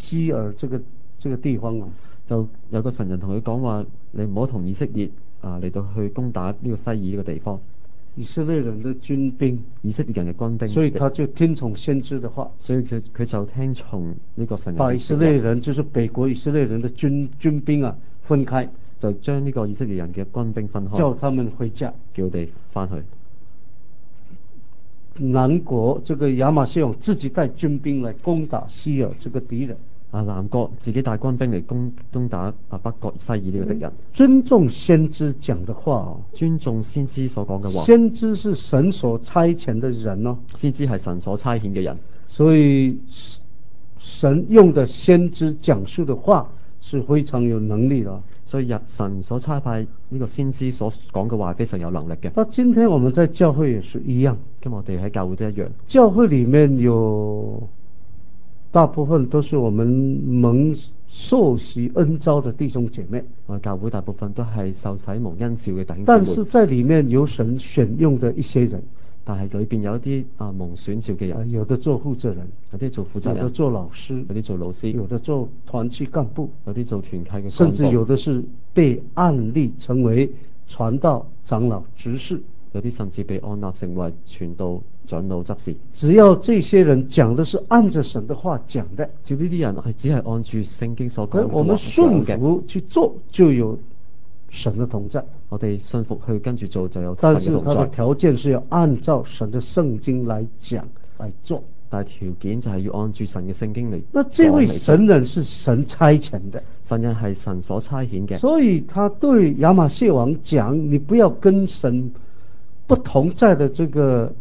西珥這個地方啊。 就有個神人同佢講話，你唔好同以色列嚟到去攻打呢個西珥呢個地方。 以色列人的軍兵， 以色列人嘅軍兵， 所以他就聽從先知的話， 所以佢就聽從呢個神人。 把以色列人，就是北國以色列人的軍兵啊分開， 就將呢個以色列人嘅軍兵分開， 叫他們回家， 叫佢哋翻去。 南國這個亞瑪謝王自己帶軍兵來攻打西珥這個敵人。 南國自己帶軍兵嚟攻打北國西珥呢個敵人。 尊重先知講的話哦， 尊重先知所講嘅話。 先知是神所差遣的人哦， 先知係神所差遣嘅人， 所以神用的先知講述的話是非常有能力的。 所以神所差派呢個先知所講嘅話係非常有能力嘅。 那今天我們在教會也是一樣， 今日我哋喺教會都一樣。 教會裡面有大部分都是我們蒙受洗恩召的弟兄姐妹， 我哋教會大部分都係受洗蒙恩召嘅弟兄姊妹。 但是在裡面有神選用的一些人， 但係裏邊有一啲蒙選召嘅人， 有的做負責人， 有啲做負責人， 有的做老師， 有啲做老師， 有的做團契幹部， 有啲做團契嘅幹部， 甚至有的是被按立成為傳道、長老、執事， 有啲甚至被按立成為傳道、長老、執事。 只要這些人講的是按着神的話講的， 只要呢啲人係只係按住聖經所講嘅話， 我們順服去做，就有神的同在。 我哋順服去跟住做，就有神但嘅同在。 是他的條件是要按照神的聖經來講來做。 但係條件就係要按住神嘅聖經嚟。 那這位神人是神差遣的， 神人係神所差遣嘅， 所以他對亞瑪謝王講：你不要跟神不同在的這個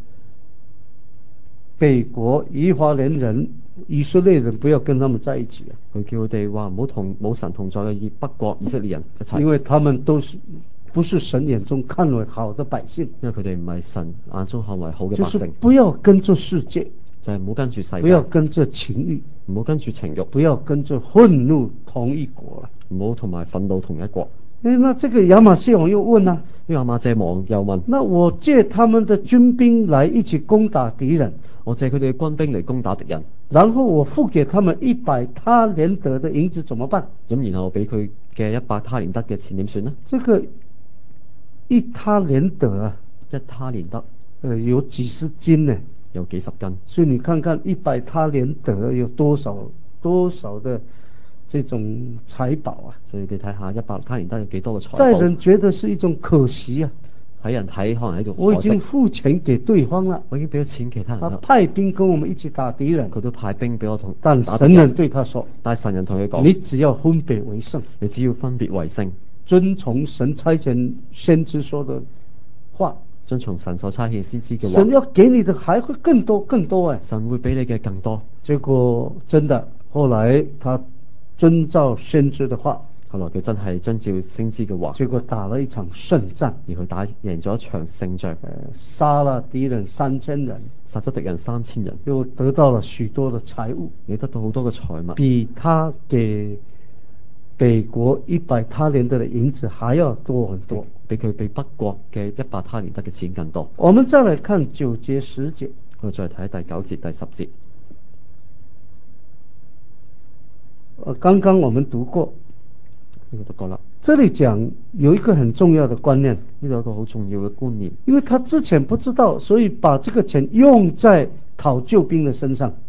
北國以法蓮人、以色列人，不要跟他們在一起啊！ 佢叫佢哋話唔好同冇神同在嘅北國以色列人一齊， 因為他們都是不是神眼中看為好的百姓， 因為佢哋唔係神眼中看為好嘅百姓。 就是不要跟着世界， 就係唔好跟住世界， 不要跟着情欲， 唔好跟住情欲， 不要跟着憤怒同一國了， 唔好同埋憤怒同一國。 那這個亞瑪謝王又問啊， 呢個亞瑪謝王又問： 那我借他們的軍兵來一起攻打敵人， 我借佢哋嘅軍兵嚟攻打敵人， 然後我付給他們100他連得的銀子，怎麼辦？ 咁然後俾佢嘅100他連得嘅錢點算呢？ 這個一他連得啊， 一他連得有幾十斤呢， 有幾十斤。 所以你看看100他連得有多少的這種財寶啊！ 所以你睇下100他連得有幾多嘅財寶。 在人覺得是一種可惜啊， 喺人睇可能喺度可惜。 我已經付錢給對方了， 我已經俾咗錢其他人啦。 他派兵跟我們一起打敵人， 佢都派兵俾我同。 但神人對他說： 但神人同佢講： 你只要分別為聖， 你只要分別為聖， 遵從神差遣先知說的話。 遵從神所差遣先知嘅話， 神要給你的還會更多更多哎！ 神會俾你嘅更多。 結果真的，後來他遵照先知的話， 後來佢真係遵照先知嘅話， 結果打了一場勝戰， 而佢打贏咗一場勝仗， 殺了敵人3000人， 殺咗敵人3000人， 又得到了許多的財物， 你得到好多嘅財物， 比他給北國100他連得的銀子還要多很多， 比佢俾北國嘅100他連得嘅錢更多。 我們再來看9節10節， 我哋再睇第9節第10節。 剛剛我們讀過， 呢個讀過啦。 這裡講有一個很重要的觀念， 呢度有一個好重要嘅觀念， 因為他之前不知道，所以把這個錢用在討救兵的身上。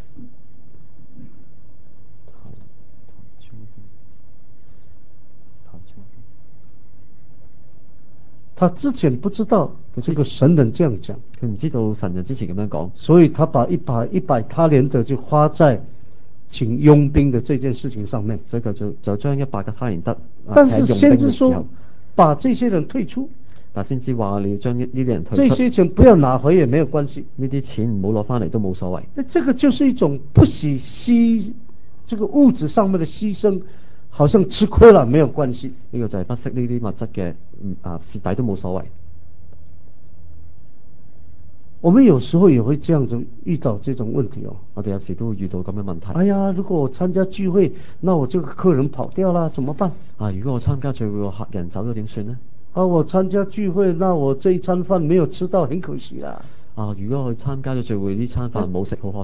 他之前不知道這個神人這樣講， 佢唔知道神人之前咁樣講， 所以他把100他連得就花在請傭兵的這件事情上面， 所以就將100個他連得。 但是先知說把這些人退出， 但先知話你要將呢啲人退出， 這些錢不要拿回也沒有關係， 呢啲錢唔好攞翻嚟都冇所謂。 那這個就是一種不惜這個物質上面的犧牲，好像吃虧了沒有關係。 呢個就係不惜呢啲物質嘅蝕底都冇所謂。 我們有時候也會這樣子遇到這種問題哦。 我哋有時都會遇到咁嘅問題。 哎呀，如果我參加聚會，那我這個客人跑掉了，怎麼辦？ 如果我參加聚會，我客人走咗點算呢？ 我參加聚會，那我這一餐飯沒有吃到，很可惜啦。 如果我去參加咗聚會，呢餐飯冇食，好可惜。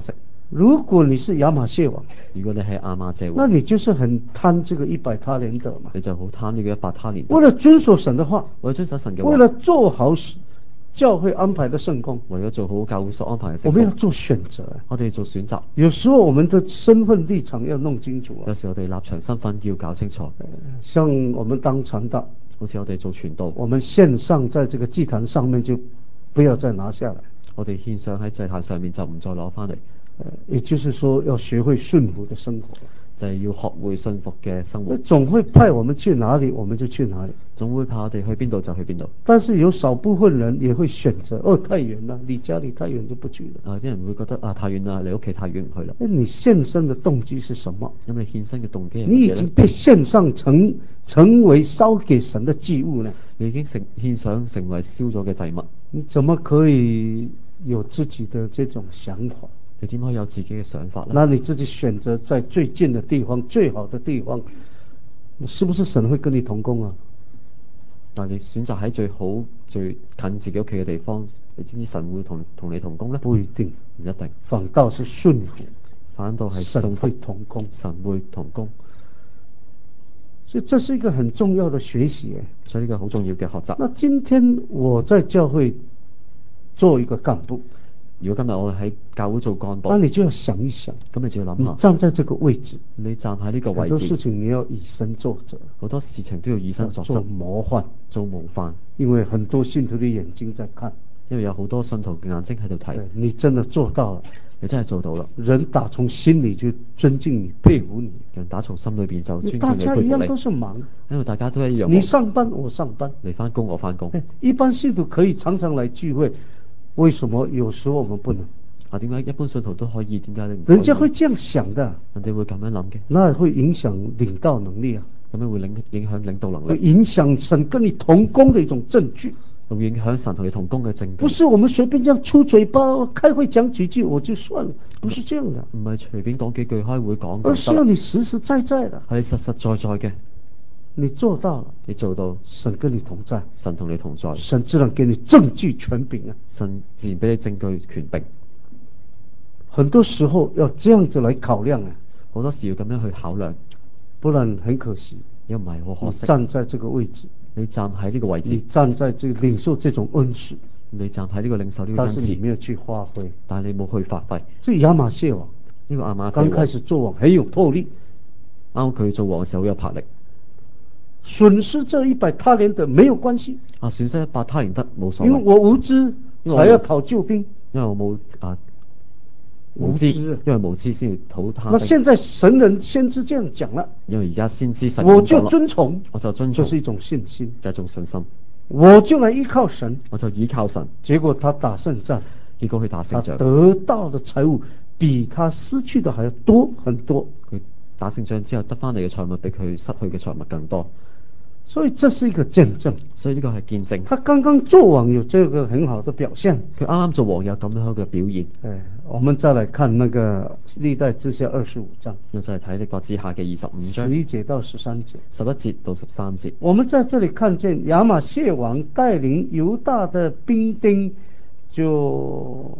如果你是亞瑪謝王， 如果你係亞瑪謝那王， 你就是很貪這個100他連得嘛。 你就好貪呢個100他連得。 為了遵守神的話， 為咗遵守神嘅話， 為了做好教會安排的聖工， 為咗做好教會所安排嘅聖我們要工， 做選擇。 我哋要做選擇。 有時候我們的身份立場要弄清楚啊。 有時我哋立場身份要搞清楚。 像我們當傳道， 好似我哋做傳道， 我們獻上在這個祭壇上面就不要再拿下來。 我哋獻上喺祭壇上面就唔再攞翻嚟。 也就是說要學會順服的生活， 就係要學會信服嘅生活。 總會派我們去哪裡我們就去哪裡， 總會派我哋去邊度就去邊度。 但是有少部分人也會選擇太遠了，離家裡太遠就不去了。 啲人會覺得太遠啦，離屋企太遠唔去啦。 你獻身的動機是什麼？ 咁你獻身嘅動機係乜嘢你已經被獻上成為燒給神的祭物呢？ 你已經獻上成為燒咗嘅祭物， 你怎麼可以有自己的這種想法？ 你點可以有自己嘅想法呢？ 那你自己選擇在最近的地方、最好的地方，是不是神會跟你同工啊？ 但你選擇喺最好、最近自己屋企嘅地方，你知唔知神會同你同工呢？ 不一定， 唔一定。 反倒是順服， 反倒係神會同工， 神會同工。 所以這是一個很重要的學習。 所以呢個好重要嘅學習。 那今天我在教會做一個幹部， 如果今日我喺教會做幹部， 那你就要想一想， 咁你就要諗下， 你站在這個位置， 你站喺呢個位置， 很多事情你要以身作則， 好多事情都要以身作則， 做模範， 做模範。 因為很多信徒的眼睛在看， 因為有好多信徒嘅眼睛喺度睇， 你真的做到了， 你真係做到啦。 人打從心裏就尊敬你、佩服你， 人打從心裏邊就尊敬你、 大家一樣佩服你。 都是忙， 因為大家都一樣， 你上班我上班， 你翻工我翻工。 一般信徒可以常常來聚會，為什麼有時候我們不能？ 點解一般信徒都可以，點解你唔可以？ 人家會這樣想的， 人哋會咁樣諗嘅， 那會影響領導能力啊， 咁樣會影響領導能會力， 影響神跟你同工的一種證據， 會影響神同你同工嘅證據。 不是我們隨便這樣出嘴巴，開會講幾句我就算了，不是這樣的， 唔係隨便講幾句開會講， 而是要你實實在在的， 係你實實在在嘅， 你做到了， 你做到， 神跟你同在， 神同你同在， 神自然給你證據權柄啊， 神自然俾你證據權柄。 很多時候要這樣子來考量啊， 好多時要咁樣去考量， 不然很可惜， 又唔係好可惜。 站在這個位置， 你站喺呢個位置， 你站在這個領受這種恩賜， 你站喺呢個領受呢個但恩賜， 是你沒有去發揮， 但係你冇去發揮。 這亞瑪謝王呢個亞瑪謝剛開始做王很有魄力， 啱佢做王嘅時候好有魄力， 損失這100他連得沒有關係， 損失100他連得冇所謂， 因為我無知才要討救兵， 因為我冇無知，因為無知先要討他兵。 那現在神人先知這樣講了， 因為而家先知神， 我就遵從， 我就遵從， 這是一種信心， 就係一種信心。 我就來依靠神， 我就依靠神。 結果他打勝仗， 結果佢打勝仗， 他得到的財物比他失去的還要多很多。 佢打勝仗之後得翻嚟嘅財物比佢失去嘅財物更多。 所以這是一個見證， 所以呢個係見證。 他剛剛做王有這個很好的表現， 佢啱啱做王有咁樣嘅表現。 我們再來看那個歷代志下25章， 我就係睇歷代志下嘅25章 11節到13節 ，11節到13節。 我們在這裡看見亞瑪謝王帶領猶大的兵丁，就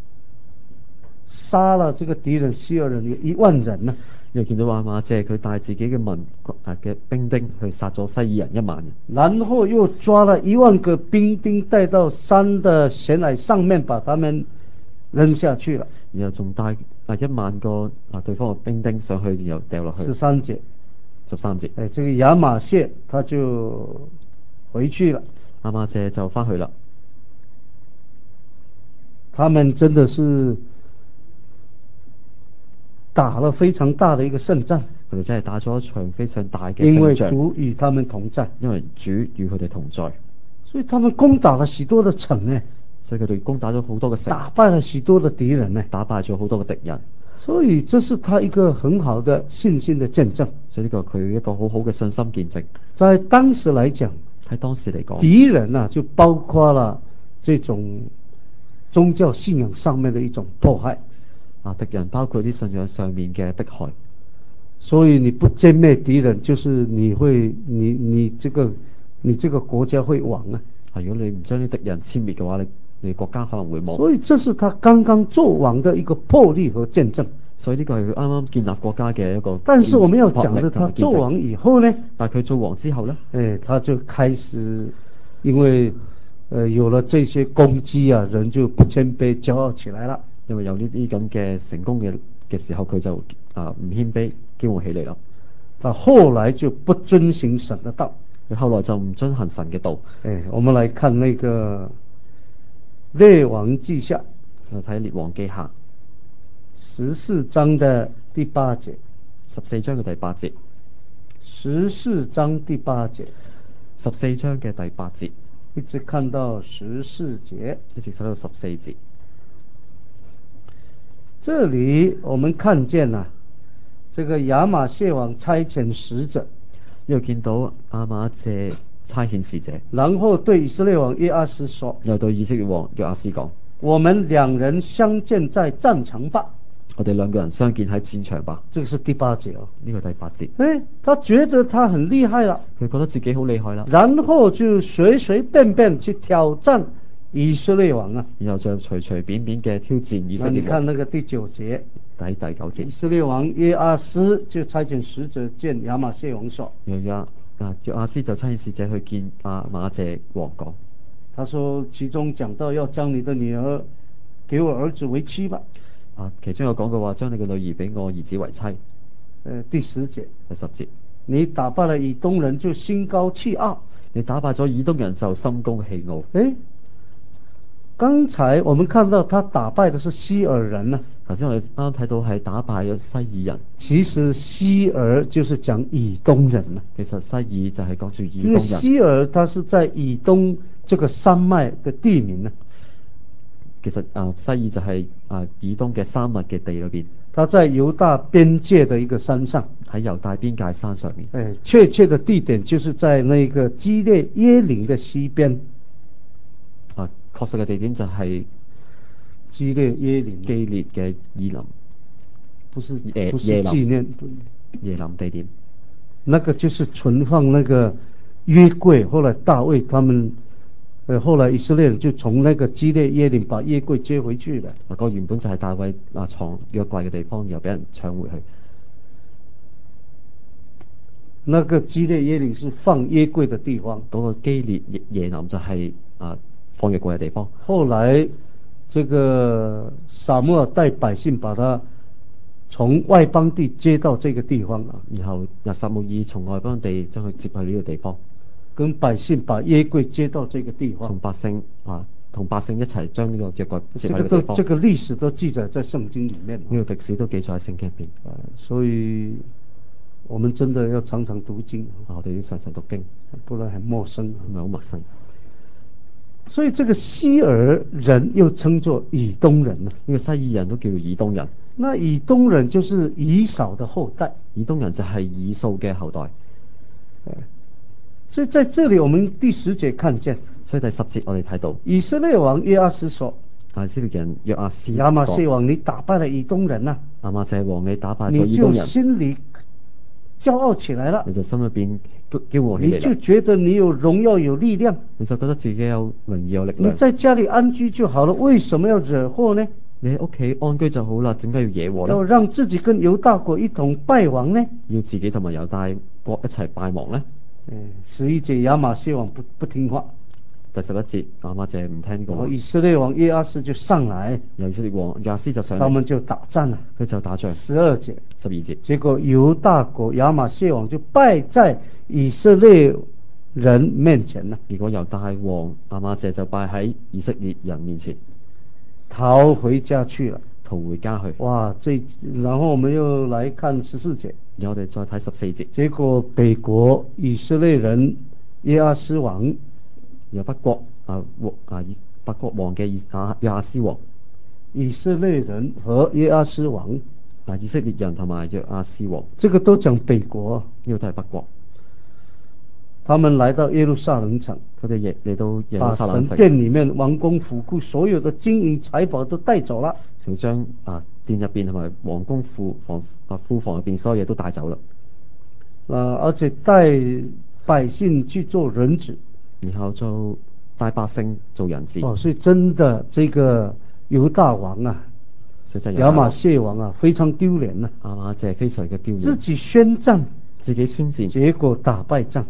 殺了這個敵人西珥人有1萬人呢。 你見到亞瑪謝佢帶自己嘅嘅兵丁去殺咗西珥人1萬人， 然後又抓了1萬個兵丁帶到山的懸崖上面，把他們扔下去了。 然後仲帶1萬個對方嘅兵丁上去，然後掉落去。13節。這個亞瑪謝他就回去了。 亞瑪謝就翻去了。 他們真的是打了非常大的一個勝仗， 佢哋真係打咗一場非常大嘅勝仗， 因為主與他們同在， 因為主與佢哋同在， 所以他們攻打了許多的城呢， 所以佢哋攻打咗好多嘅城， 打敗了許多的敵人呢， 打敗咗好多嘅敵人， 所以這是他一個很好的信心的見證， 所以呢個佢一個好好嘅信心見證。 在當時來講， 喺當時嚟講， 敵人啊就包括了這種宗教信仰上面的一種迫害。 敵人包括啲信仰上面嘅迫害， 所以你不殲滅敵人，就是你這個國家會亡啊！ 如果你唔將啲敵人殲滅嘅話，你你國家可能會冇。 所以這是他剛剛做王的一個魄力和見證。 所以呢個係佢啱啱建立國家嘅一個。 但是我們要講的，他做王以後呢？ 但係佢做王之後呢？ 他就開始，因為有了這些功績啊，人就不謙卑驕傲起來了。 因為有呢啲咁嘅成功嘅時候，佢就唔謙卑驕傲起嚟啦。 他後來就不遵行神的道。 佢後來就唔遵行神嘅道。 我們來看那個列王記下， 我睇列王記下 14章的第8節。 14章嘅第8節。 14章第8節。 14章嘅第8節。 一直看到14節。 一直睇到14節。 這裏我們看見了這個亞瑪謝王差遣使者， 又見到亞瑪謝差遣使者， 然後對以色列王約阿斯說， 又對以色列王約阿斯講， 我們兩人相見在戰場吧。 我哋兩個人相見喺戰場吧。 這個是第8節哦。 呢個第8節。 他覺得他很厲害了， 佢覺得自己好厲害啦， 然後就隨隨便便去挑戰以色列王啊。 然後就隨隨便便嘅挑戰以色列王。 你看那個第9節。 第9節。 以色列王約阿斯就差遣使者見亞瑪謝王說， 約阿斯就差遣使者去見亞瑪謝王講， 他說其中講到要將你的女兒給我兒子為妻吧。 其中有講過話將你嘅女兒俾我兒子為妻。 第10節。 第10節。 你打敗了以東人就心高氣傲。 你打敗咗以東人就心高氣傲。 剛才我們看到他打敗的是西珥人啊。 頭先我哋啱啱睇到係打敗咗西珥人。其實西珥就是講以東人啊。 其實西珥就係講住以東人。 因為西珥它是在以東這個山脈的地名啊。 其實西珥就係以東嘅山脈嘅地裏邊。 它在猶大邊界的一個山上。 喺猶大邊界山上面。 確切的地點就是在那個基列耶琳的西邊。 確實嘅地點就係基列耶琳。 基列嘅以琳。 不是紀念。 耶琳地點。 那個就是存放那個約櫃，後來大衛他們。後來以色列人就從那個基列耶琳把約櫃接回去了。 個原本就係大衛藏約櫃嘅地方，又俾人搶回去。 那個基列耶琳是放約櫃的地方。 嗰個基列耶琳就係放約櫃嘅地方。 後來這個撒母耳帶百姓把他從外邦地接到這個地方啊。 然後撒母耳從外邦地將佢接去呢個地方。 跟百姓把約櫃接到這個地方， 同百姓一齊將呢個約櫃接喺呢個地方。 這個歷史都記載在聖經裡面。 呢個歷史都記載喺聖經入邊。 所以我們真的要常常讀經。 我哋要常常讀經， 不然很陌生， 唔係好陌生。 所以這個西珥人又稱作以東人呢。 呢個西珥人都叫做以東人。 那以東人就是以掃的後代。 以東人就係以掃嘅後代。 所以在這裡我們第10節看見， 所以第10節我哋睇到以色列王約阿斯說， 以色列人約阿斯， 亞瑪謝王你打敗了以東人啊。 亞瑪謝王你打敗咗以東人， 你就心裡驕傲起來了。 你就心裏邊驕傲起嚟， 你就覺得你有榮耀有力量， 你就覺得自己有榮耀有力量。 你在家裡安居就好了，為什麼要惹禍呢？ 你喺屋企安居就好啦，點解要惹禍呢？ 要讓自己跟猶大國一同敗亡呢？ 要自己同埋猶大國一齊敗亡呢 ？11節亞瑪謝王不聽話。 第11節亞瑪謝唔聽過。 以色列王約阿斯就上來， 以色列王約阿斯就上嚟， 他們就打仗啦。 佢就打仗。 12節。 12節。 結果猶大國亞瑪謝王就敗在以色列人面前啦。 結果猶大王亞瑪謝就敗喺以色列人面前， 逃回家去了。 逃回家去。 哇！然後我們又來看14節。 然後我哋再睇14節。 結果北國以色列人約阿斯王， 由北國北國王嘅約阿斯王， 以色列人和約阿斯王， 以色列人同埋約阿斯王， 這個都講北國， 呢個都係北國。 他們來到耶路撒冷城， 佢哋嚟到耶路撒冷城， 把神殿裡面王宮府庫所有的金銀財寶都帶走了， 就將殿入邊同埋王宮庫房入邊所有嘢都帶走啦。 而且帶百姓去做人質， 然後就帶百姓做人質。 所以真的這個猶大王啊，亞瑪謝王啊，非常丟臉啊。 亞瑪謝非常嘅丟臉， 自己宣戰，結果打敗仗。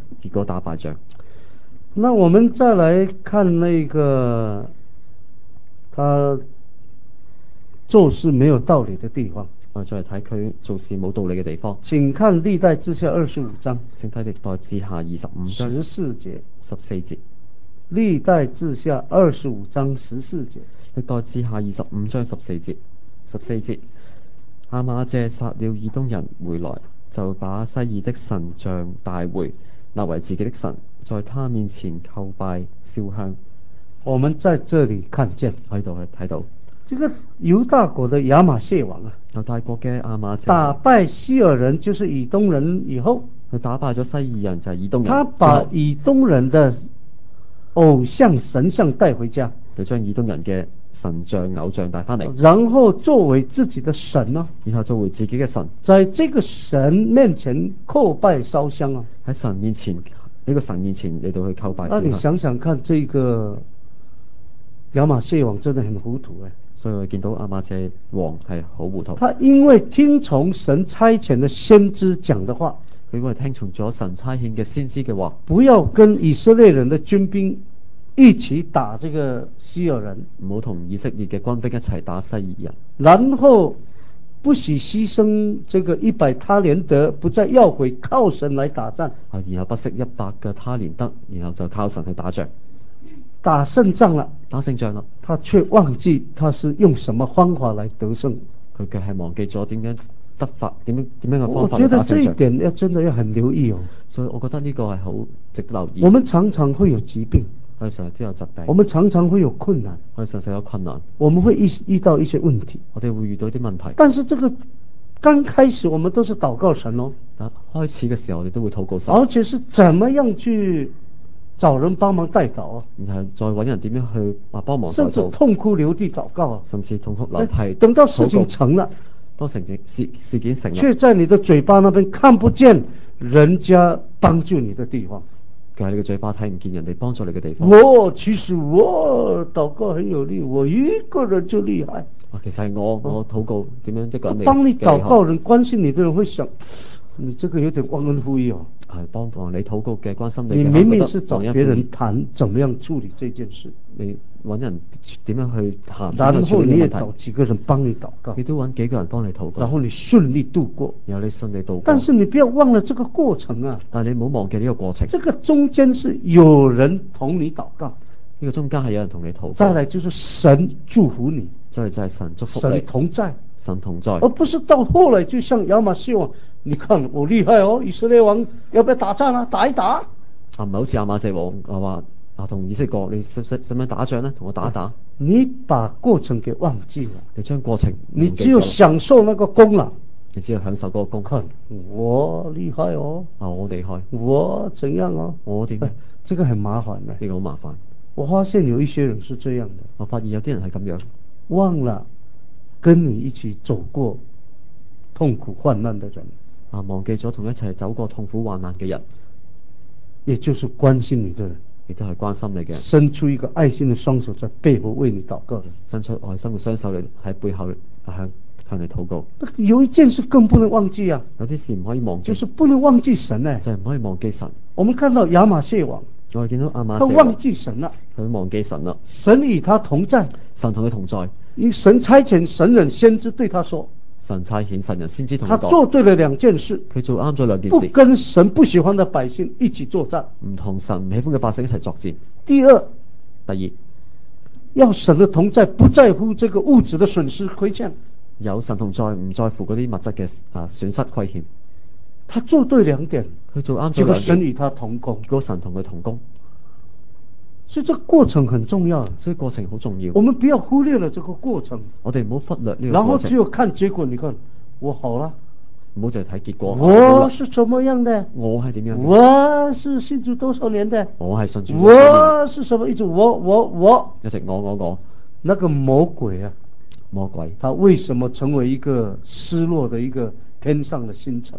那我們再來看那個他做事沒有道理的地方。 我哋再嚟睇佢做事冇道理嘅地方。 請看歷代志下25章。 請睇歷代志下25章 14節。 14節。 歷代志下25章14節。 歷代志下25章14節。14節。亞瑪謝殺了以東人回來，就把西珥的神像帶回，立為自己的神，在他面前叩拜燒香。 我們在這裏看見喺度睇到這個猶大國的亞瑪謝王啊， 猶大國嘅亞瑪謝打敗西珥人，就是以東人以後， 佢打敗咗西珥人，就係以東人。 他把以東人的偶像神像帶回家， 佢將以東人嘅神像偶像帶翻嚟， 然後作為自己的神啊， 然後作為自己嘅神， 在這個神面前叩拜燒香啊， 喺神面前呢個神面前嚟到去叩拜燒香。 那你想想看，這個亞瑪謝王真的很糊塗誒。 所以我見到亞瑪謝王係好糊塗。 他因為聽從神差遣的先知講的話， 佢因為聽從咗神差遣嘅先知嘅話， 不要跟以色列人的軍兵一起打這個西珥人， 唔好同以色列嘅軍兵一齊打西珥人， 然後不惜犧牲這個100他連得，不再要回，靠神來打仗。 然後不惜100個他連得，然後就靠神去打仗。 打勝仗了，他卻忘記他是用什麼方法來得勝。 佢卻係忘記咗點樣得法，點樣嘅方法我覺得這一點真的要很留意哦。 所以我覺得呢個係好值得留意。 我們常常會有疾病， 我哋成日都有疾病。 我們常常會有困難， 我哋常常有困難。 我們會遇到一些問題， 我哋會遇到啲問題。 但是這個剛開始我們都是禱告神哦。 開始嘅時候我哋都會禱告神， 而且是怎麼樣去找人幫忙代禱啊， 然後再揾人點樣去幫忙代禱， 甚至痛哭流涕禱告啊， 甚至痛哭流涕。 等到事情成了， 當事件成了， 卻在你的嘴巴那邊看不見人家幫助你的地方。 佢喺你嘅嘴巴睇唔見人哋幫助你嘅地方。 其實我禱告很有力，我一個人就厲害。 其實係我禱告點樣一個人嚟？ 幫你禱告人關心你的人會想，你這個有點忘恩負義哦。係幫你禱告嘅關心你明明是找別人談怎麼樣處理這件事， 你揾人點樣去談， 然後你也找幾個人幫你禱告， 你都揾幾個人幫你禱告， 然後你順利度過， 然後你順利度過。 但是你不要忘了這個過程啊！ 但係你唔好忘記呢個過程， 這個中間是有人同你禱告， 呢個中間係有人同你禱告。 再來就是神祝福你， 再來就係神祝福你， 神同在， 神同在， 而不是到後來就像亞瑪謝王，你看我厲害哦，以色列王要不要打仗啊？打一打。 唔係好似亞瑪謝王話同以色列國，你使唔使打仗呢？同我打一打。 你把過程給忘記了， 你將過程， 你只有享受那個功勞， 你只有享受嗰個功。看我厲害哦， 我厲害， 我怎樣哦， 我點？ 這個很麻煩嘅， 呢個好麻煩。 我發現有一些人是這樣的， 我發現有啲人係咁樣， 忘了跟你一起走過痛苦患難的人， 忘記咗同一齊走過痛苦患難嘅人， 也就是關心你的人， 亦都係關心你嘅人， 伸出一個愛心的雙手在背後為你禱告， 伸出愛心嘅雙手嚟喺背後向你禱告。 有一件事更不能忘記啊， 有啲事唔可以忘記， 就是不能忘記神呢， 就係唔可以忘記神。 我們看到亞瑪謝王， 我哋見到亞瑪謝王， 他忘記神了， 佢忘記神啦， 神與他同在， 神同佢同在， 因神差遣神人先知對他說， 神差遣神人先知同他做對了兩件事， 佢做啱咗兩件事， 不跟神不喜歡的百姓一起作戰， 唔同神唔喜歡嘅百姓一齊作戰。 第二，要神的同在，不在乎這個物質的損失虧欠， 有神同在，唔在乎嗰啲物質嘅損失虧欠。 他做對兩點， 佢做啱咗兩點， 結果神與他同工， 結果神同佢同工。 所以這個過程很重要， 所以過程好重要。 我們不要忽略了這個過程， 我哋唔好忽略呢個過程。 然後只有看結果，你看我好了， 唔好淨係睇結果。 我是怎麼樣的？ 我係點樣？ 我是信主多少年的？ 我係信主。 我是什麼？一直我， 一直我。 那個魔鬼啊， 魔鬼， 他為什麼成為一個失落的一個天上的星辰？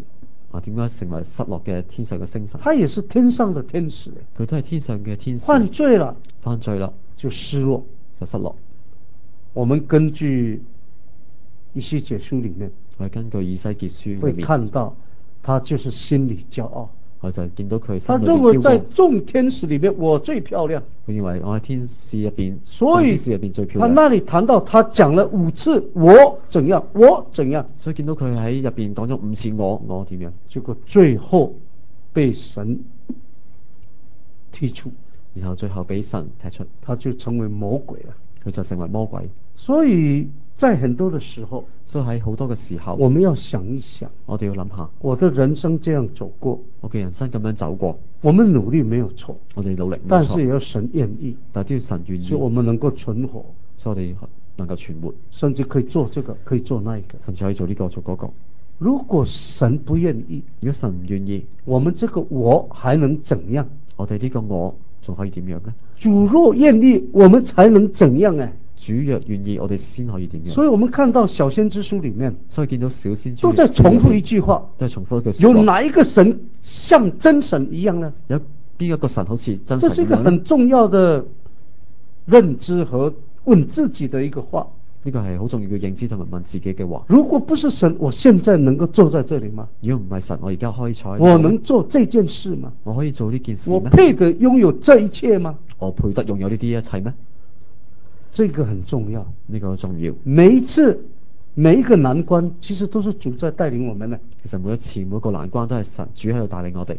點解成為失落嘅天上嘅星神？ 他也是天上的天使， 佢都係天上嘅天使。 犯罪了， 犯罪啦， 就失落， 就失落。 我們根據以西結書裡面， 我哋根據以西結書會裡面看到，他就是心裡驕傲。 我就見到佢心他裏認為在邊驕傲。 眾天使裡面，我最漂亮。 佢認為我喺天使入邊， 所以天使入邊最漂亮。 他那裡談到，他講了5次我怎樣，我怎樣。 所以見到佢喺入邊講咗5次我點樣， 結果最後被神踢出， 然後最後俾神踢出， 他就成為魔鬼了。 佢就成為魔鬼。 所以在很多的時候， 所以喺好多嘅時候， 我們要想一想， 我哋要諗下， 我的人生這樣走過， 我嘅人生咁樣走過， 我們努力沒有錯， 我哋努力冇錯， 但是也要神願意， 但係都要神願意， 所以我們能夠存活， 所以我哋能夠存活， 甚至可以做這個，可以做那一個， 甚至可以做呢個做嗰個。 如果神不願意， 如果神唔願意， 我們這個我還能怎樣？ 我哋呢個我仲可以點樣呢？ 主若願意，我們才能怎樣啊？ 主若願意，我哋先可以點樣？ 所以我們看到小先知書裡面， 所以見到小先知都在重複一句話， 都係重複一句說話。 有哪一個神像真神一樣呢？ 有邊一個神好似真神一樣呢？ 這是一個很重要的認知和問自己的一個話。 呢個係好重要嘅認知同埋問自己嘅話。 如果不是神，我現在能夠坐在這裡嗎？ 如果唔係神，我而家可以坐喺度。 我能做這件事嗎？ 我可以做呢件事我咩？ 配得擁有這一切嗎？ 我配得擁有呢啲一切咩？ 這個很重要， 呢個好重要。 每一次每一個難關，其實都是主在帶領我們的。 其實每一次每個難關都係神主喺度帶領我哋。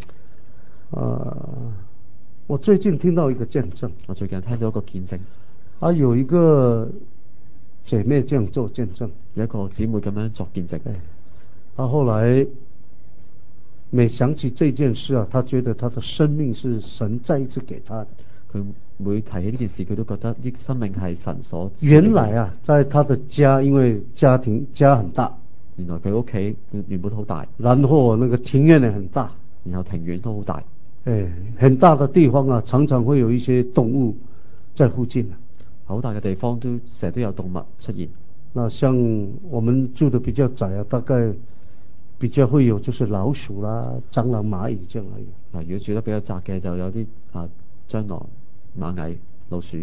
我最近聽到一個見證， 我最近聽到一個見證， 有一個姐妹這樣做見證， 有一個姊妹咁樣作見證。 後來每想起這件事啊，她覺得她的生命是神再一次給她的。 佢每提起呢件事，佢都覺得呢生命係神所賜。 原來啊，在她的家，因為家很大， 原來佢屋企原本好大， 然後那個庭院也很大， 然後庭院都好大。 很大的地方啊，常常會有一些動物在附近。 好大嘅地方都成日都有動物出現。 那像我們住的比較窄啊，大概比較會有就是老鼠啦、蟑螂、螞蟻這樣而已。 嗱，如果住得比較窄嘅，就有啲蟑螂、螞蟻、老鼠。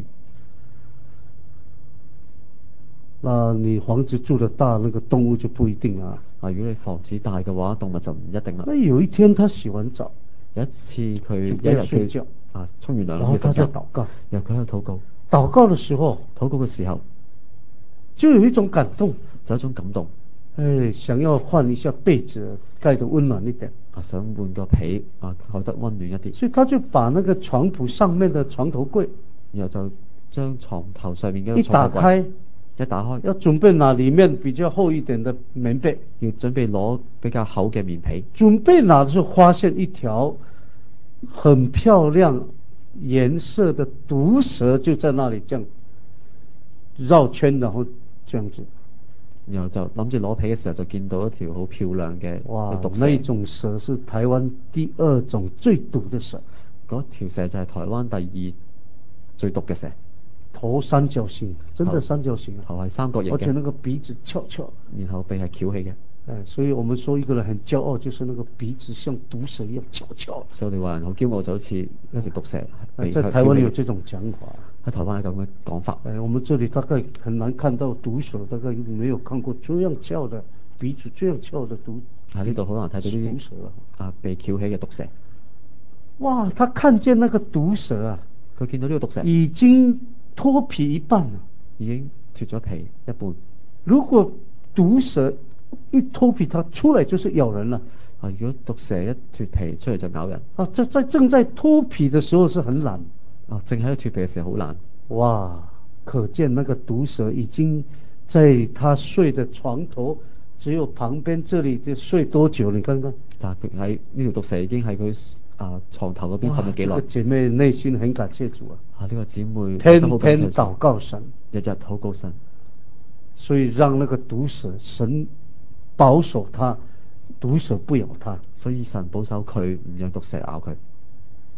那你房子住得大，那個動物就不一定啊。 如果你房子大嘅話，動物就唔一定啦。 那有一天他洗完澡， 有一次佢一日睡覺沖完涼， 然後他在禱告， 然後佢喺度禱告。 禱告的時候，就有一種感動， 就有一種感動。 想要換一下被子，蓋得溫暖一點。 想換個被蓋得溫暖一啲。 所以他就把那個床鋪上面的床頭櫃， 然後就將床頭上面嘅一打開，要準備拿裡面比較厚一點的棉被， 要準備攞比較厚嘅棉被。 準備拿的時候，發現一條很漂亮顏色的毒蛇就在那裡這樣繞圈，然後這樣子。 然後就諗住攞被嘅時候，就見到一條好漂亮嘅毒蛇。 那種蛇是台灣第2種最毒的蛇。 嗰條蛇就係台灣第2最毒嘅蛇。 頭三角形，真的三角形。 頭係三角形嘅， 而且那個鼻子翹翹， 然後鼻係翹起嘅。 所以我們說一個人很驕傲，就是那個鼻子像毒蛇一樣翹翹。 所以我哋話人好驕傲，就好似一隻毒蛇。 在台灣有這種講法。喺台灣係咁嘅講法。 我們這裡大概很難看到毒蛇，大概沒有看過這樣翹的鼻子，這樣翹的毒。 喺呢度好難睇到啲毒蛇被翹起嘅毒蛇。 哇！他看見那個毒蛇啊， 佢見到呢個毒蛇已經脫皮一半了， 已經脫咗皮一半。 如果毒蛇一脫皮，它出來就是咬人了。 如果毒蛇一脫皮出嚟就咬人。 正在脫皮的時候是很難。 正喺度脫皮嘅時候好難。 哇！可見那個毒蛇已經在他睡的床頭，只有旁邊這裡就睡多久？你看看。 但係佢喺呢條毒蛇已經喺佢床頭嗰邊瞓咗幾耐。 這個姐妹內心很感謝主啊！ 呢個姊妹天天禱告神， 日日禱告神， 所以讓那個毒蛇神保守他，毒蛇不咬他。 所以神保守佢，唔讓毒蛇咬佢。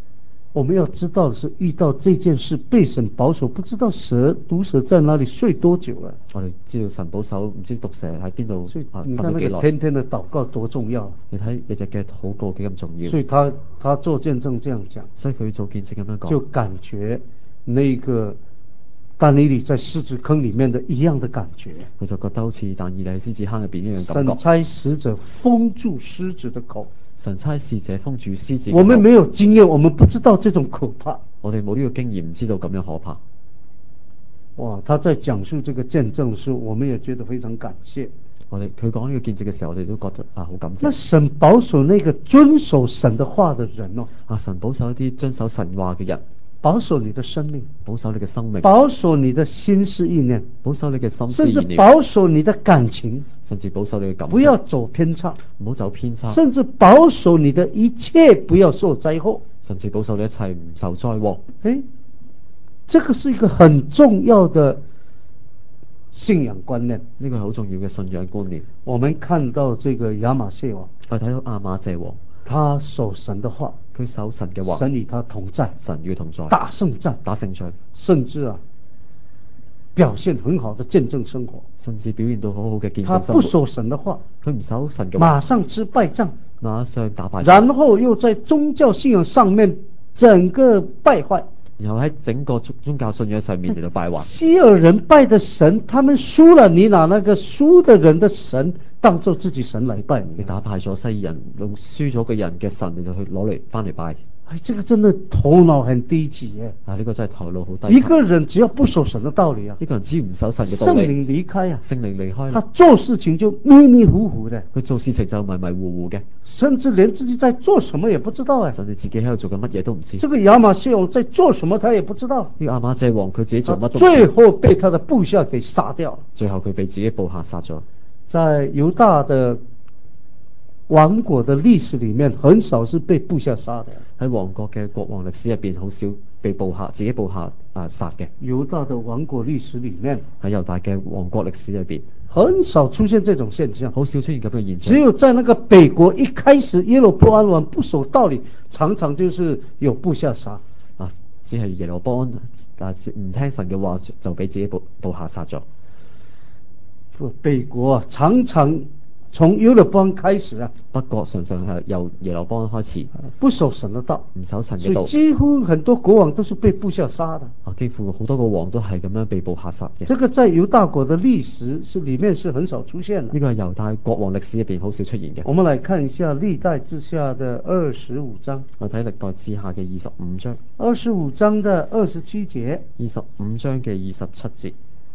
我們要知道的是，遇到這件事被神保守，不知道毒蛇在哪裡睡多久了。 我哋知道神保守，唔知毒蛇喺邊度所以瞓你看那咗幾耐。 個天天的禱告多重要。 你睇日日嘅禱告幾咁重要。 所以他做見證這樣講， 所以佢做見證咁樣講， 就感覺那個但以理在獅子坑裡面的一樣的感覺。 佢就覺得好似但以理喺獅子坑入邊一樣感覺。 神差使者封住獅子的口。 神差使者封住獅子。 我們沒有經驗，我們不知道這種可怕。 我哋冇呢個經驗，唔知道咁樣可怕。 哇！他在講述這個見證的時候，我們也覺得非常感謝。 佢講呢個見證嘅時候，我哋都覺得好感謝。 那神保守那個遵守神的話的人哦。 神保守一啲遵守神話嘅人。 保守你的生命， 保守你嘅生命， 保守你的心思意念， 保守你嘅心思意念， 甚至保守你的感情， 甚至保守你嘅感情， 不要走偏差， 唔好走偏差， 甚至保守你的一切不要受災禍， 甚至保守你一切唔受災禍。 這個是一個很重要的信仰觀念， 呢個係好重要嘅信仰觀念。 我們看到這個亞瑪謝王， 我睇到亞瑪謝王， 他守神的話， 佢守神嘅話， 神與他同在， 神與同在， 打勝仗，甚至表現很好的見證生活， 甚至表現到好好嘅見證生活。 他不守神的話， 佢唔守神嘅話， 馬上吃敗仗， 馬上打敗仗， 然後又在宗教信仰上面整個敗壞， 然後喺整個宗教信仰上面嚟到敗壞。 希爾人拜的神，他們輸了，你拿那個輸的人的神當做自己神來拜， 你打敗咗西人，用輸咗嘅人嘅神，你就去攞嚟翻嚟拜。 這個真的頭腦很低級耶！ 呢個真係頭腦好低級。 一個人只要不守神的道理啊， 一個人只要唔守神嘅道理， 聖靈離開啊， 聖靈離開， 他做事情就迷迷糊糊的， 佢做事情就迷迷糊糊嘅， 甚至連自己在做什麼也不知道啊， 甚至自己喺度做緊乜嘢都唔知。 這個亞瑪謝王在做什麼他也不知道。 呢個亞瑪謝王佢自己做乜都唔知， 最後被他的部下給殺掉了。 最後佢被自己部下殺咗。 在猶大的王國的歷史裡面，很少是被部下殺的。 喺王國嘅國王歷史入邊，好少被自己部下殺嘅。 猶大的王國歷史裡面， 喺猶大嘅王國歷史入邊， 很少出現這種現象， 好少出現咁嘅現象。 只有在那個北國一開始耶羅波安王不守道理，常常就是有部下殺。 只係耶羅波安唔聽神嘅話，就俾自己部下殺咗。 北國常常從耶羅波安開始啊， 北國常常係由耶羅波安開始， 不守神的道， 唔守神嘅道， 所以幾乎很多國王都是被部下殺的。 幾乎好多個王都係咁樣被部下殺嘅。 這個在猶大國的歷史裡面是很少出現的。 呢個係猶大國王歷史入邊好少出現嘅。 我們來看一下歷代志下的25章。 我睇歷代志下嘅25章。 25章的27節。 25章嘅27節。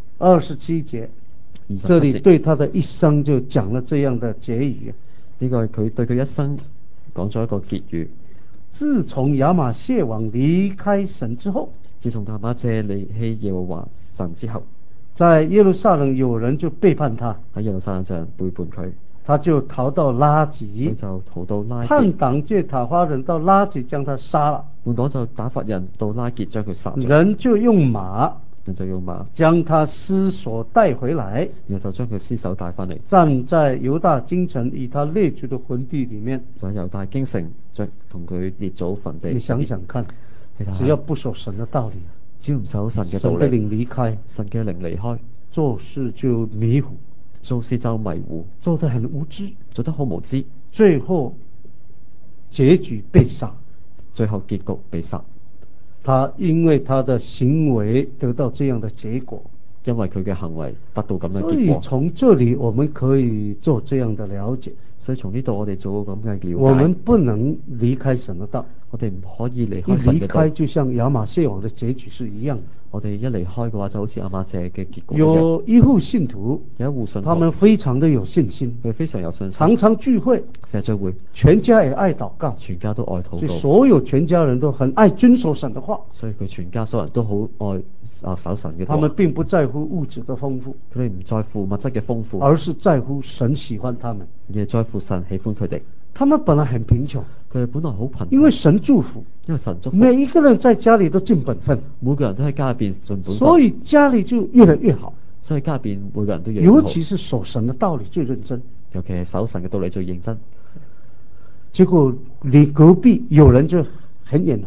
27節。這裡對他的一生就講了這樣的結語。 呢個係佢對佢一生講咗一個結語。 自從亞瑪謝王離開神之後， 自從亞瑪謝離棄耶和華神之後， 在耶路撒冷有人就背叛他， 喺耶路撒冷就有人背叛佢， 他就逃到拉吉， 佢就逃到拉吉。 叛黨借打發人到拉吉將他殺了， 叛黨就打發人到拉吉將佢殺咗， 人就用馬將他屍首帶回來， 然後就將佢屍首帶翻嚟， 站在猶大京城與他列祖的墳地裡面。 就喺猶大京城同佢列祖墳地。 你想想看，只要不守神的道理， 只要唔守神嘅道理， 神的靈離開， 神嘅靈離開， 做事就迷糊， 做事就迷糊， 做得很無知， 做得好無知， 最後結局被殺， 最後結局被殺。 他因為他的行為得到這樣的結果， 因為佢嘅行為得到咁樣結果。 所以從這裡我們可以做這樣的了解。 所以從呢度我哋做咁嘅了解。 我們不能離開神的道， 我哋唔可以離開神嘅道。 一離開就像亞瑪謝王的結局是一樣的。 我哋一離開嘅話，就好似亞瑪謝嘅結果。 有一戶信徒，他們非常的有信心， 佢非常有信心， 常常聚會， 成日聚會， 全家也愛禱告， 全家都愛禱告， 所以所有全家人都很愛遵守神的話。 所以佢全家所有人都好愛守神嘅話。 他們並不在乎物質的豐富， 佢哋唔在乎物質嘅豐富， 而是在乎神喜歡他們， 而係在乎神喜歡佢哋。 他們本來很貧窮， 佢哋本來好貧窮， 因為神祝福，每一個人在家裡都盡本分， 每個人都喺家入邊盡本分， 所以家裡就越來越好。 所以家入邊每個人都越嚟越好， 尤其是守神的道理最認真， 尤其係守神嘅道理最認真。 結果你隔壁有人就很眼紅，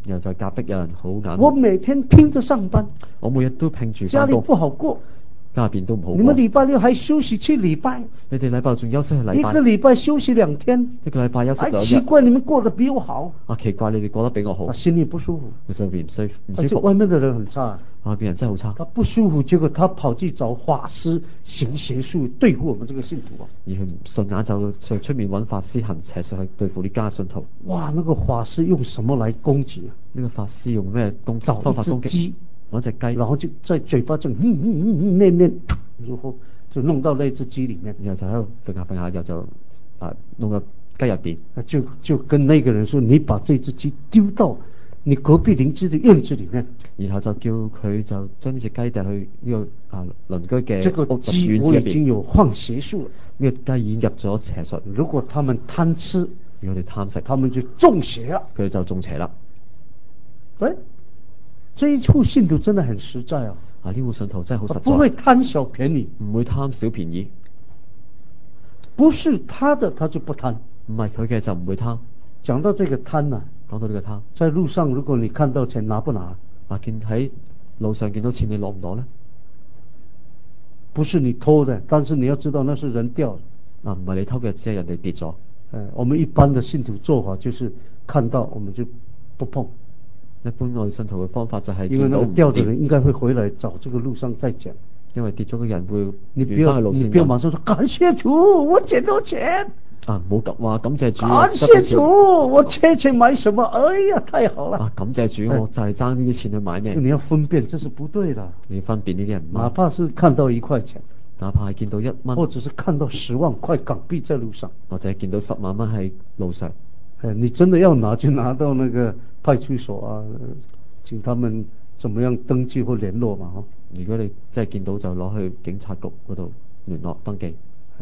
然後就隔壁有人好眼我每天拼着上班， 我每日都拼住家里返工， 不好過。 家入邊都唔好你們過。 禮拜六還休息去禮拜， 你哋禮拜六仲休息去禮拜， 一個禮拜休息2天， 一個禮拜休息哎， 2日。 奇怪，你們過得比我好， 奇怪你哋過得比我好， 心裏不舒服。 佢上邊唔舒而且服， 外面的人很差， 外邊人真係好差。 他不舒服，結果他跑去找法師行邪術對付我們這個信徒啊！ 而佢唔順眼就上出面揾法師行邪術去對付呢家信徒。 哇，那個法師用什麼來攻擊啊？ 呢個法師用咩方法攻擊？揾隻雞， 然後就在嘴巴正念，然後就弄到那隻雞裡面， 然後就喺度揈下揈下，然後就弄入雞入邊。 就跟那個人說：你把這隻雞丟到你隔壁鄰居的院子裡面。 然後就叫佢就將呢隻雞掟去呢個鄰居嘅這個雞院子入我已經邊。 有放邪術了。 呢個雞已經入咗邪術。 如果他們貪吃， 如果佢哋貪食， 他們就中邪了。 佢哋就中邪啦。 對，這一戶信徒真的很實在啊！ 呢戶信徒真係好實在， 不會貪小便宜， 唔會貪小便宜。 不是他的他就不貪， 唔係佢嘅就唔會貪。 講到這個貪啊， 講到呢個貪， 在路上如果你看到錢拿不拿？ 見喺路上見到錢你攞唔攞呢？ 不是你偷的，但是你要知道那是人掉的。 唔係你偷嘅，只係人哋跌咗。 我們一般的信徒做法就是看到我們就不碰。 一般我哋信徒嘅方法就係因為那個見到唔掉的人應該會回來找這個路上再撿。 因為跌咗嘅人會你不要馬上說感謝主，我撿到錢。 唔好話感謝主， 感謝主，我缺錢買什麼？哎呀，太好了！ 感謝主，我就係爭呢啲錢去買咩？ 你要分辨，這是不對的。 你要分辨呢啲人， 哪怕是看到1塊錢， 哪怕係見到1蚊， 或者是看到10萬塊港幣在路上， 或者係見到10萬蚊喺路上， 你真的要拿就拿到那個派出所啊，請他們怎麼樣登記或聯絡嘛？ 如果你真係見到就攞去警察局嗰度聯絡登記。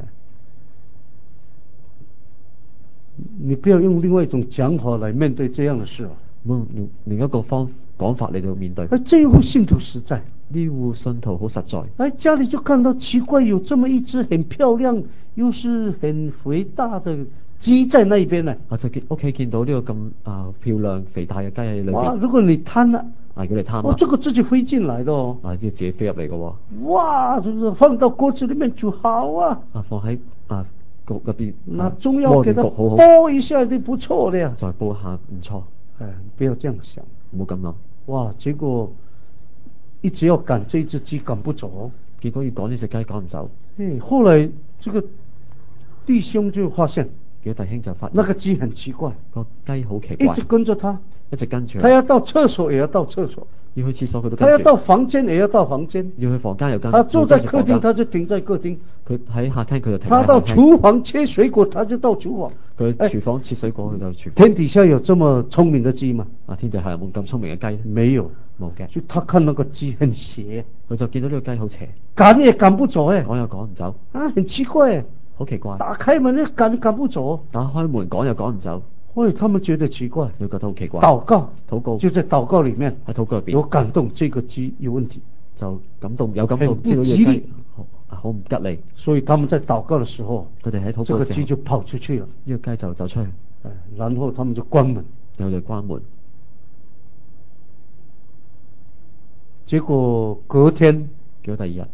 你不要用另外一種講法來面對這樣的事啊！ 另一個講法嚟到面對。 這一戶信徒實在， 呢戶信徒好實在。 家裏就看到奇怪，有這麼一隻很漂亮又是很肥大的雞在那邊呢。 就屋企見到呢個咁漂亮肥大嘅雞喺裏邊。 哇！如果你貪啦， 如果你貪啦， 這個自己飛進來的哦。 要自己飛入嚟嘅喎。 哇！就是放到鍋子裏面煮好啊。 放喺局入邊。 那中藥給它煲一下就不錯的呀。 再煲下唔錯。 不要這樣想。 唔好咁諗。 哇！結果一直要趕這隻雞趕不走。 結果要趕呢隻雞趕唔走。 後來這個弟兄就發現。 弟兄就發現那個雞很奇怪， 個雞好奇怪， 一直跟着他， 一直跟住他要到廁所也要到廁所， 要去廁所佢都跟住， 他要到房間也要到房間， 要去房間又跟， 他坐在客廳他就停在客廳， 佢喺客廳佢就停喺客廳， 他到廚房切水果他就到廚房， 佢廚房切水果佢就廚房。 天底下有這麼聰明的雞嗎？ 天底下有冇咁聰明嘅雞？ 沒有， 冇嘅。 所以他看那個雞很邪， 佢就見到呢個雞好邪， 趕也趕不走趕又趕唔走， 很奇怪， 好奇怪。 打開門又趕不走， 打開門趕又趕唔走。 他們覺得奇怪， 你覺得好奇怪。 禱告就在禱告裡面， 喺禱告入邊有感動，這個雞有問題， 就感動有感動，知道呢個雞好唔吉利， 所以他們在禱告的時候， 佢哋喺禱告嘅時候， 這個雞就跑出去了， 呢個雞就走出去， 然後他們就關門， 然後就關門。 結果隔天， 第二日，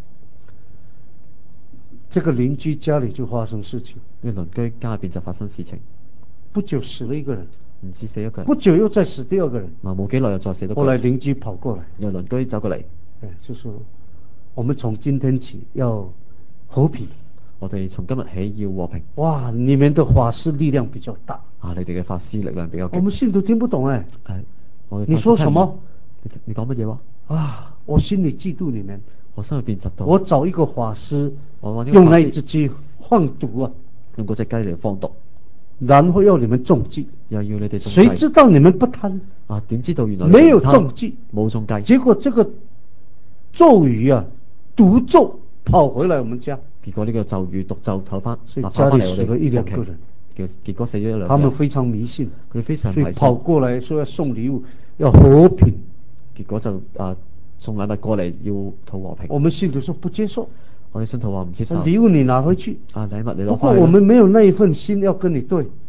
這個鄰居家裡就發生事情。 呢個鄰居家入邊就發生事情， 不久死了一個人， 唔止死一個人， 不久又再死第二個人。 冇幾耐又再死多個人。 後來鄰居跑過來， 有鄰居走過嚟， 就說我們從今天起要和平。 我哋從今日起要和平。 哇，你們的法師力量比較大。 你哋嘅法師力量比較勁。 我們信徒聽不懂你說什麼？ 你講乜嘢話？ 我心裡嫉妒你們。 我心裏邊嫉妒。 我找一個法師，用那一隻雞放毒用嗰隻雞嚟放毒， 然後要你們中計， 又要你哋中計。 誰知道你們不貪？ 點知道原來沒有中計， 冇中計。 結果這個咒語毒咒跑回來我們家。 結果呢個咒語毒咒跑翻， 所以家裡死了一兩個人。 結果死咗一兩個人。 他們非常迷信， 佢哋非常迷信， 所以跑過來說要送禮物，要和平。 結果就送禮物過嚟要討和平。 我們信徒說不接受， 我哋信徒話唔接受。 禮物你拿回去， 禮物你攞翻去。 不過我們沒有那一份心要跟你對。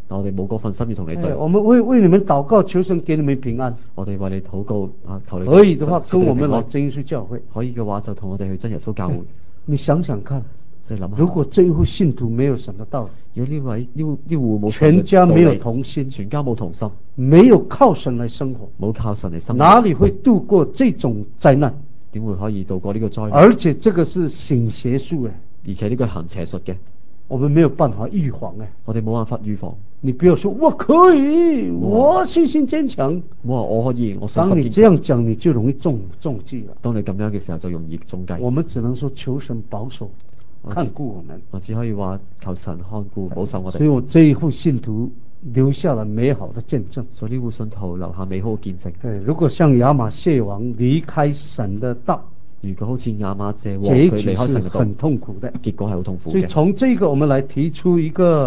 但我哋冇嗰份心要同你對。 我们为你们祷告，求神给你们平安。 我哋為你禱告求你可以的话， 神跟我们賜你平安。 来真耶穌教会。 可以嘅話，就同我哋去真耶穌教會。 你想想看， 所以諗下， 如果这一户信徒没有神的道理， 如果呢戶冇全家没有同心， 全家冇同心， 没有靠神来生活， 冇靠神嚟生活， 哪里會度過這種災難？ 點會可以度過呢個災難？ 而且這個是行邪術， 而且呢個行邪術嘅， 我們沒有辦法預防。 我哋冇辦法預防。 你不要說我可以，我信心堅強。 我話我可以，我信心堅強。 當你這樣講，你就容易中計了。 當你咁樣嘅時候，就容易中計。 我們只能說求神保守看顧我們。 我只可以話求神看顧保守我哋。 所以我這一戶信徒留下了美好的見證。 所以呢戶信徒留下美好嘅見證。 如果像亞瑪謝王離開神的道， 如果好似亞瑪謝王佢離開神嘅道， 很痛苦的， 結果係好痛苦嘅。 所以從這個我們來提出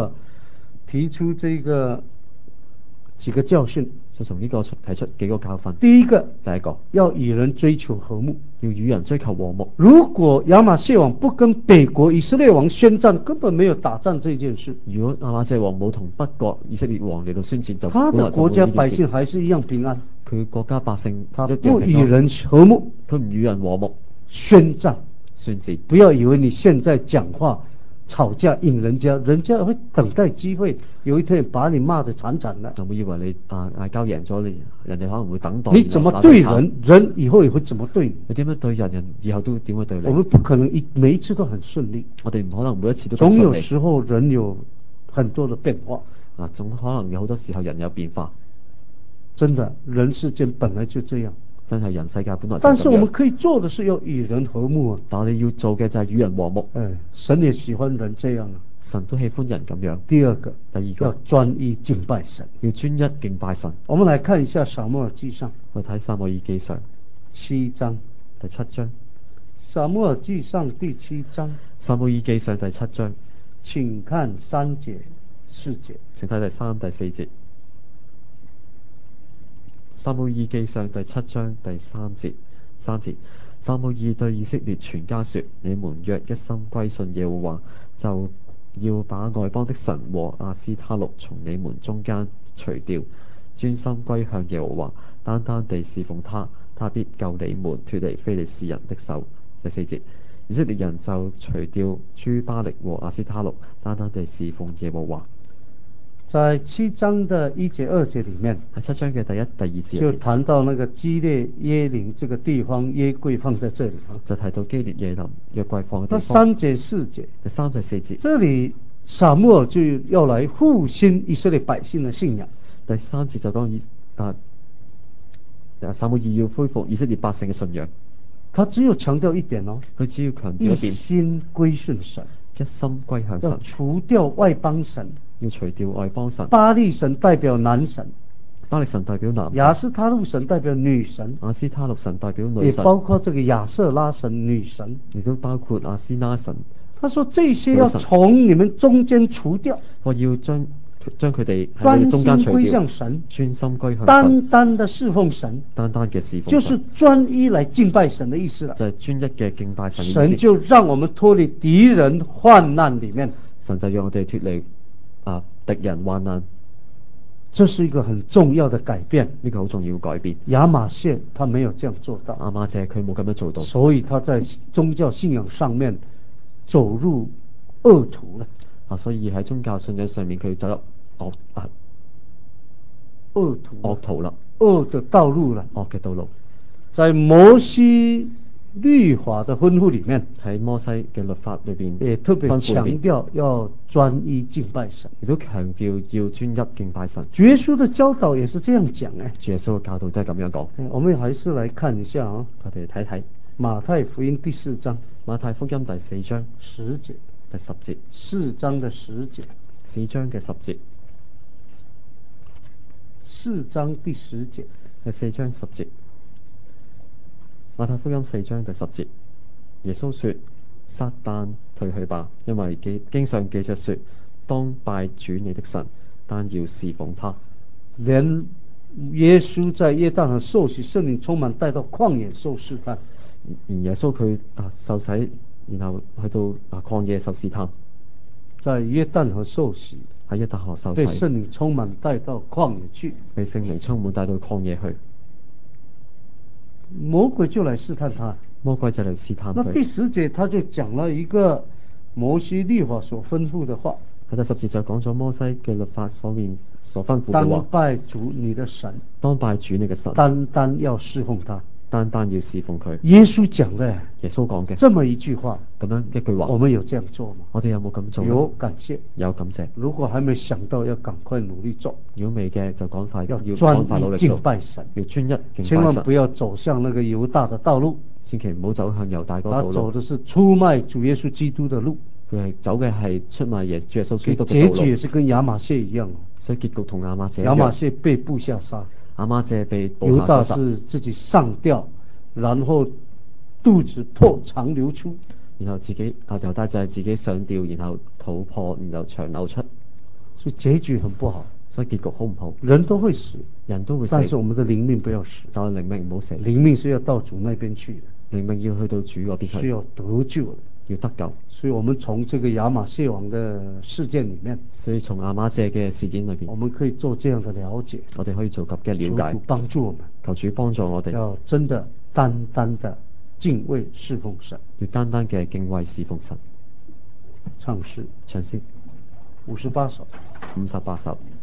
這個幾個教訓。 就從呢個提出幾個教訓。 第一個要與人追求和睦， 要與人追求和睦。 如果亞瑪謝王不跟北國以色列王宣戰，根本沒有打仗這件事。 如果亞瑪謝王冇同北國以色列王嚟到宣戰，就他的國家百姓還是一樣平安。 佢國家百姓他不與人和睦， 佢唔與人和睦， 宣戰。不要以為你現在講話吵架引人家會等待機會，有一天把你罵得慘慘的。 就唔好以為你嗌交贏咗你，人哋可能會等待。 你怎麼對人，人以後也會怎麼對你。 你點樣對人，人以後都點樣對你。 我們不可能每一次都很順利， 我哋唔可能每一次都總有時候人有很多的變化。 總可能有好多時候人有變化。 真的，人世間本來就這樣。 真係人世界本來就咁樣。 但是我們可以做的是要與人和睦啊。 但我哋要做嘅就係與人和睦。 神也喜歡人這樣啊。 神都喜歡人咁樣。 第二個要專一敬拜神。 要專一敬拜神。 我們來看一下撒母耳記上。 我睇撒母耳記上 7章。 第7章。 撒母耳記上第7章。 撒母耳記上第7章。 請看3節4節。 請睇第3、第4節。撒母耳記上第7章第3節。撒母耳對以色列全家說：你們若一心歸順耶和華，就要把外邦的神和亞斯他錄從你們中間除掉，專心歸向耶和華，單單地侍奉他，他必救你們脫離非利士人的手。第4節，以色列人就除掉諸巴力和亞斯他錄，單單地侍奉耶和華。 在7章的1節2節裏面， 喺7章嘅第1、第2節就談到那個基列耶琳這個地方，約櫃放在這裡啊， 就提到基列耶琳約櫃放嘅地方。 3節4節， 第3、第4節， 這裡撒母耳就要來復興以色列百姓的信仰。 第3節就講撒母耳要恢復以色列百姓嘅信仰。 他只有強調一點哦， 佢只要強調一點， 一心歸順神， 一心歸向神， 要除掉外邦神。 要除掉外邦神。 巴力神代表男神， 巴力神代表男神。 亞斯他錄神代表女神， 亞斯他錄神代表女神， 也包括這個亞瑟拉神女神， 亦都包括亞斯拉神。 他說這些要從你們中間除掉， 我要將佢哋喺你們中間除掉，專心歸向神，專心歸向神， 單單的侍奉神， 單單嘅侍奉神， 就是專一來敬拜神的意思了。 就係專一嘅敬拜神。 神就讓我們脫離敵人患難裡面， 神就讓我哋脫離敵人患難。 這是一個很重要的改變， 呢個好重要嘅改變。 亞瑪謝他沒有這樣做到， 亞瑪謝佢冇咁樣做到， 所以他在宗教信仰上面走入惡途了。 所以喺宗教信仰上面佢走入惡途啦， 惡的道路了， 惡嘅道路。 在摩西律法的吩咐裡面， 喺摩西嘅律法裏邊， 也特別強調要專一敬拜神， 亦都強調要專一敬拜神。 主耶穌的教導也是這樣講主耶穌嘅教導都係咁樣講。 我們還是來看一下啊， 我哋睇睇馬太福音第4章， 馬太福音第4章 10節， 第10節 ，4章的10節 ，4章嘅10節 ，4章第10節， 第4章10節。馬太福音4章第10節，耶穌說：撒旦退去吧，因為經上記着說，當拜主你的神，但要侍奉他。 連耶穌在約旦河受洗，聖靈充滿，帶到曠野受試探。 耶穌佢受洗，然後去到曠野受試探。 在約旦河受洗， 喺約旦河受被洗， 聖靈充滿帶到曠野去， 被聖靈充滿帶到曠野去， 魔鬼就來試探他。 魔鬼就嚟試探那第佢。 10節他就講了一個摩西律法所吩咐的話， 喺第10節就講咗摩西嘅律法所吩咐嘅當話， 拜主你的神， 當拜主你嘅神， 單單要侍奉他。 單單要侍奉佢。 耶穌講的耶穌講嘅這麼一句話， 咁樣一句話， 我們有這樣做嗎？ 我哋有冇咁做呢？ 有，感謝。 有，感謝。 如果還沒想到，要趕快努力做， 如果未嘅就趕快要趕快努專一敬力做， 拜神， 要專一敬拜神， 千萬不要走向那個猶大的道路。 千祈唔好走向猶大嗰個他道路。 走的是出賣主耶穌基督的路， 佢係走嘅係出賣主耶穌基督嘅結道路。 局也是跟亞瑪謝一樣， 所以結局同亞瑪謝一樣。 亞瑪謝被部下殺， 亞瑪謝被部猶大下所殺。 是自己上吊，然後肚子破腸流出， 然後猶大就係自己上吊，然後肚破，然後腸流出， 所以結局很不好。 所以結局好唔好？ 人都會死， 人都會死， 但是我們的靈命不要死， 但係靈命唔好死， 靈命是要到主那邊去的， 靈命要去到主嗰邊去， 需要得救的， 要得救。 所以我們從這個亞瑪謝王的事件裡面， 所以從亞瑪謝嘅事件裏邊， 我們可以做這樣的了解， 我哋可以做及嘅了解。 求主幫助我們， 求主幫助我哋， 要真的單單的敬畏侍奉神， 要單單嘅敬畏侍奉神。 唱詩唱詩 58首。 58首。